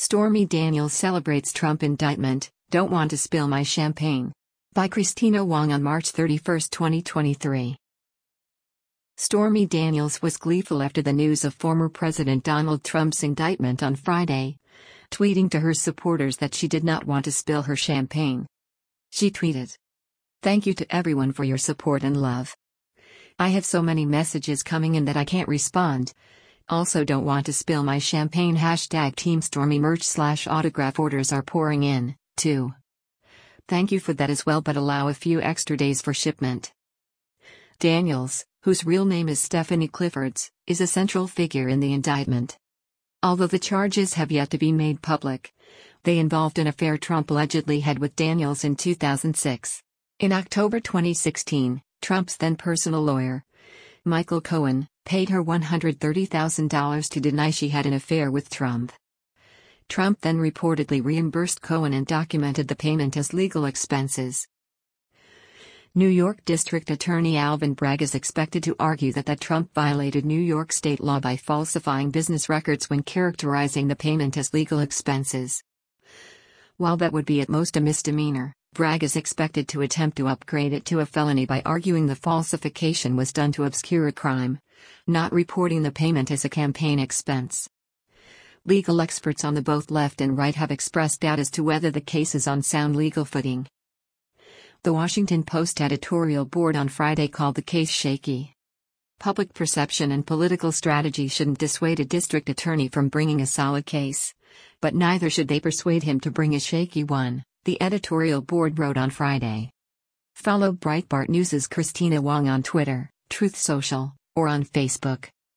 Stormy Daniels celebrates Trump indictment, "Don't want to spill my champagne." By Christina Wong on March 31, 2023. Stormy Daniels was gleeful after the news of former President Donald Trump's indictment on Friday, tweeting to her supporters that she did not want to spill her champagne. She tweeted, "Thank you to everyone for your support and love. I have so many messages coming in that I can't respond. Also don't want to spill my champagne. #Team Stormy merch/autograph orders are pouring in, too. Thank you for that as well, but allow a few extra days for shipment." Daniels, whose real name is Stephanie Cliffords, is a central figure in the indictment. Although the charges have yet to be made public, they involved an affair Trump allegedly had with Daniels in 2006. In October 2016, Trump's then personal lawyer, Michael Cohen, paid her $130,000 to deny she had an affair with Trump. Trump then reportedly reimbursed Cohen and documented the payment as legal expenses. New York District Attorney Alvin Bragg is expected to argue that Trump violated New York state law by falsifying business records when characterizing the payment as legal expenses. While that would be at most a misdemeanor, Bragg is expected to attempt to upgrade it to a felony by arguing the falsification was done to obscure a crime, not reporting the payment as a campaign expense. Legal experts on both left and right have expressed doubt as to whether the case is on sound legal footing. The Washington Post editorial board on Friday called the case shaky. Public perception and political strategy shouldn't dissuade a district attorney from bringing a solid case, but neither should they persuade him to bring a shaky one, the editorial board wrote on Friday. Follow Breitbart News' Christina Wong on Twitter, Truth Social, or on Facebook.